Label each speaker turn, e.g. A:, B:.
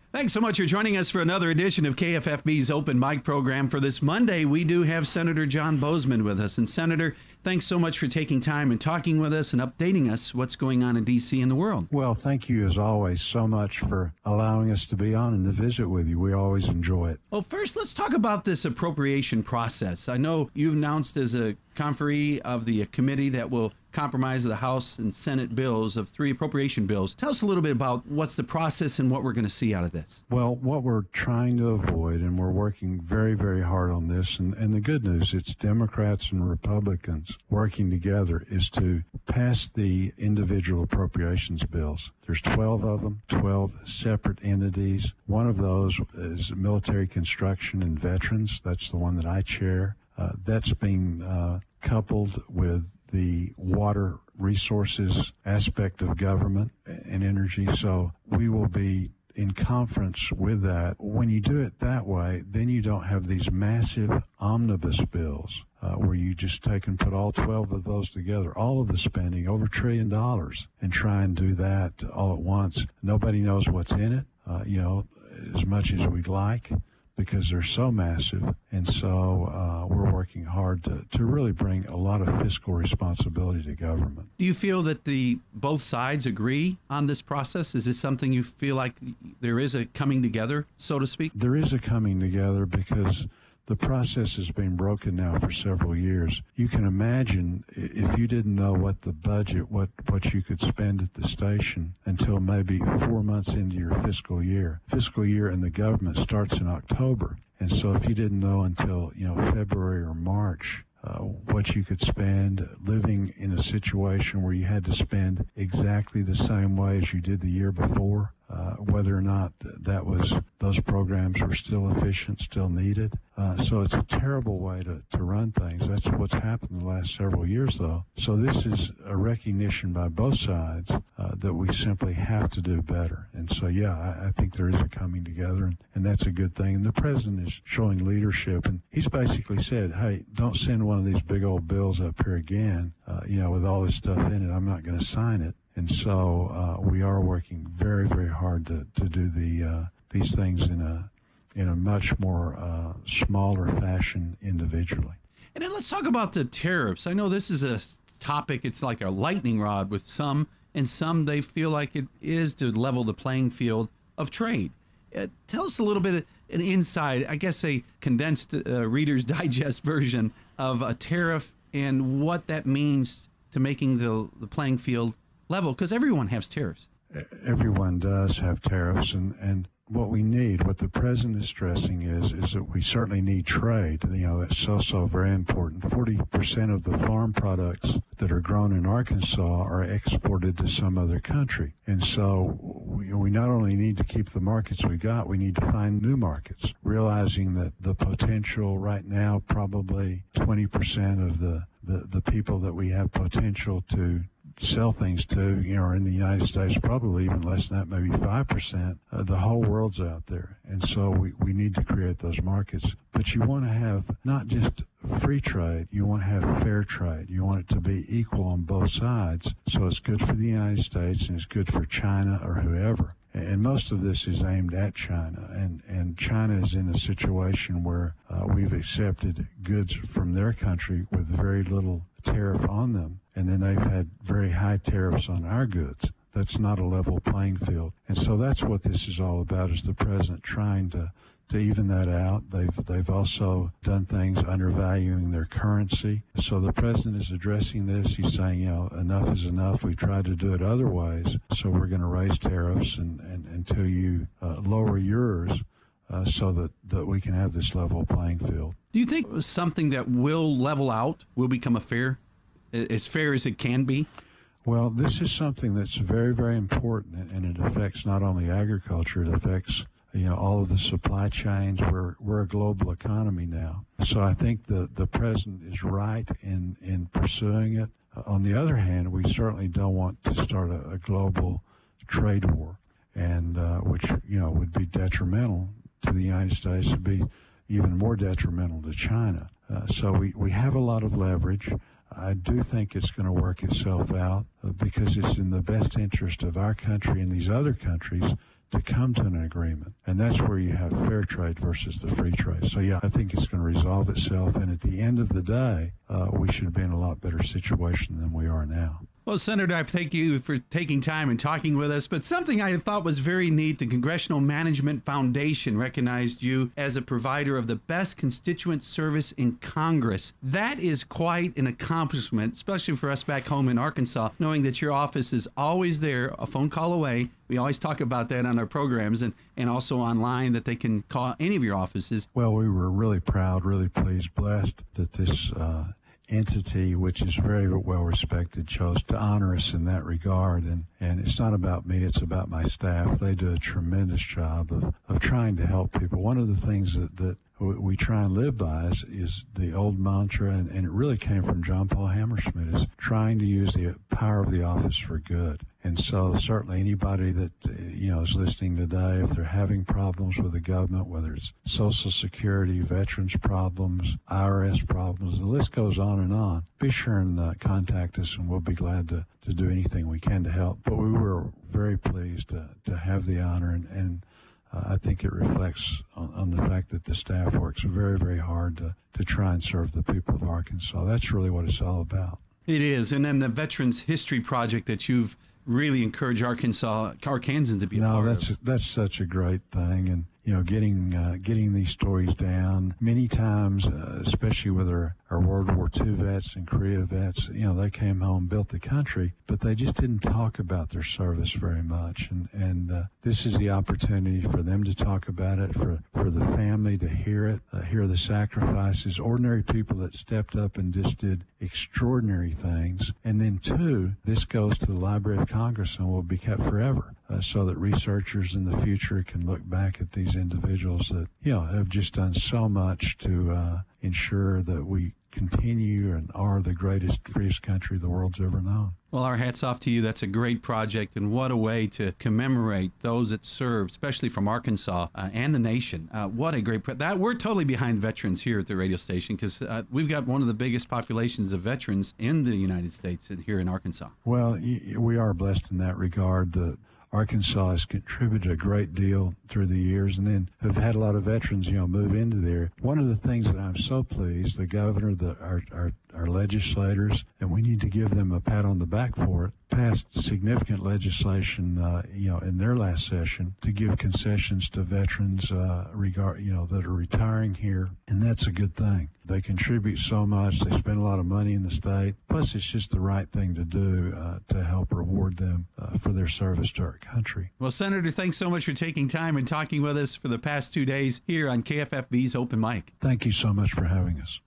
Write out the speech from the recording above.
A: Thanks so much for joining us for another edition of KFFB's Open Mic program. For this Monday, we do have Senator John Boozman with us. And Senator, thanks so much for taking time and talking with us and updating us what's going on in D.C. and the world.
B: Well, thank you as always so much for allowing us to be on and to visit with you. We always enjoy it.
A: Well, first, let's talk about this appropriation process. I know you've announced as a conferee of the committee that will compromise the House and Senate bills of 3 appropriation bills. Tell us a little bit about what's the process and what we're going to see out of this.
B: Well, what we're trying to avoid, and we're working very, very hard on this, and the good news, it's Democrats and Republicans working together, is to pass the individual appropriations bills. There's 12 of them, 12 separate entities. One of those is military construction and veterans. That's the one that I chair. That's being coupled with the water resources aspect of government and energy. So we will be in conference with that. When you do it that way, then you don't have these massive omnibus bills where you just take and put all 12 of those together, all of the spending, over $1 trillion, and try and do that all at once. Nobody knows what's in it, as much as we'd like, because they're so massive. And so we're working hard to really bring a lot of fiscal responsibility to government.
A: Do you feel that both sides agree on this process? Is this something you feel like there is a coming together, so to speak?
B: There is a coming together because the process has been broken now for several years. You can imagine if you didn't know what the budget, what you could spend at the station until maybe 4 months into your fiscal year. Fiscal year in the government starts in October. And so if you didn't know until, February or March, what you could spend living in a situation where you had to spend exactly the same way as you did the year before, whether or not those programs were still efficient, still needed. So it's a terrible way to run things. That's what's happened the last several years, though. So this is a recognition by both sides that we simply have to do better. And so, I think there is a coming together, and that's a good thing. And the president is showing leadership, and he's basically said, hey, don't send one of these big old bills up here again, with all this stuff in it. I'm not going to sign it. And so we are working very, very hard to do these things in a much more smaller fashion individually.
A: And then let's talk about the tariffs. I know this is a topic, it's like a lightning rod with some, and some they feel like it is to level the playing field of trade. Tell us a little bit an insight, I guess a condensed Reader's Digest version of a tariff and what that means to making the playing field level, because everyone has tariffs.
B: Everyone does have tariffs, and what the president is stressing is that we certainly need trade. That's so very important. 40% of the farm products that are grown in Arkansas are exported to some other country. And so we not only need to keep the markets we got, we need to find new markets, realizing that the potential right now, probably 20% of the people that we have potential to sell things to, are in the United States, probably even less than that, maybe 5%. The whole world's out there. And so we need to create those markets. But you want to have not just free trade, you want to have fair trade. You want it to be equal on both sides. So it's good for the United States and it's good for China or whoever. And most of this is aimed at China. And China is in a situation where we've accepted goods from their country with very little tariff on them. And then they've had very high tariffs on our goods. That's not a level playing field. And so that's what this is all about, is the president trying to even that out. They've also done things undervaluing their currency. So the president is addressing this. He's saying, enough is enough. We've tried to do it other ways, so we're going to raise tariffs and until you lower yours so that we can have this level playing field.
A: Do you think something that will level out will become as fair as it can be?
B: Well, this is something that's very, very important, and it affects not only agriculture, it affects all of the supply chains. We're a global economy now. So I think the president is right in pursuing it. On the other hand, we certainly don't want to start a global trade war, and which would be detrimental to the United States, would be even more detrimental to China. So we have a lot of leverage. I do think it's going to work itself out because it's in the best interest of our country and these other countries to come to an agreement. And that's where you have fair trade versus the free trade. So, yeah, I think it's going to resolve itself. And at the end of the day, we should be in a lot better situation than we are now.
A: Well, Senator, I thank you for taking time and talking with us. But something I thought was very neat, the Congressional Management Foundation recognized you as a provider of the best constituent service in Congress. That is quite an accomplishment, especially for us back home in Arkansas, knowing that your office is always there, a phone call away. We always talk about that on our programs and also online, that they can call any of your offices.
B: Well, we were really proud, really pleased, blessed that this entity, which is very well respected, chose to honor us in that regard. And it's not about me, it's about my staff. They do a tremendous job of trying to help people. One of the things that we try and live by is the old mantra, and it really came from John Paul Hammerschmidt, is trying to use the power of the office for good. And so certainly anybody that is listening today, if they're having problems with the government, whether it's Social Security, veterans problems, IRS problems, the list goes on, be sure and contact us, and we'll be glad to do anything we can to help. But we were very pleased to have the honor, and I think it reflects on the fact that the staff works very, very hard to try and serve the people of Arkansas. That's really what it's all about.
A: It is. And then the Veterans History Project that you've really encouraged Arkansans to be a part of.
B: That's such a great thing. And, getting these stories down many times, especially with our World War II vets and Korea vets, they came home, built the country, but they just didn't talk about their service very much. And this is the opportunity for them to talk about it, for the family to hear it, hear the sacrifices, ordinary people that stepped up and just did extraordinary things. And then, two, this goes to the Library of Congress and will be kept forever, so that researchers in the future can look back at these individuals that, have just done so much to ensure that we continue and are the greatest, freest country the world's ever known.
A: Well, our hats off to you. That's a great project, and what a way to commemorate those that served, especially from Arkansas and the nation. What a great we're totally behind veterans here at the radio station, because we've got one of the biggest populations of veterans in the United States and here in Arkansas.
B: Well, we are blessed in that regard. Arkansas has contributed a great deal through the years, and then have had a lot of veterans, move into there. One of the things that I'm so pleased, the governor, our legislators, and we need to give them a pat on the back for it, passed significant legislation, in their last session to give concessions to veterans, that are retiring here, and that's a good thing. They contribute so much. They spend a lot of money in the state. Plus, it's just the right thing to do to help reward them for their service to our country.
A: Well, Senator, thanks so much for taking time and talking with us for the past 2 days here on KFFB's Open Mic.
B: Thank you so much for having us.